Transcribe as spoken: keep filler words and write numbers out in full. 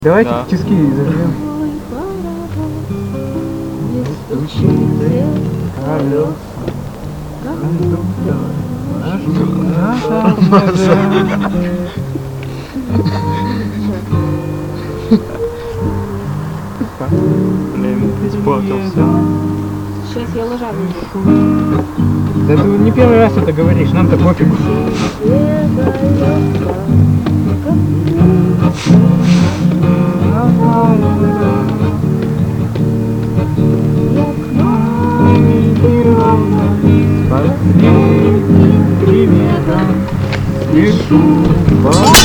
Давайте Да. тиски зажмем. Блин, испортился. Сейчас я ложа Да ты не первый раз это говоришь, нам-то пофигу. Спаси приветом, спешу.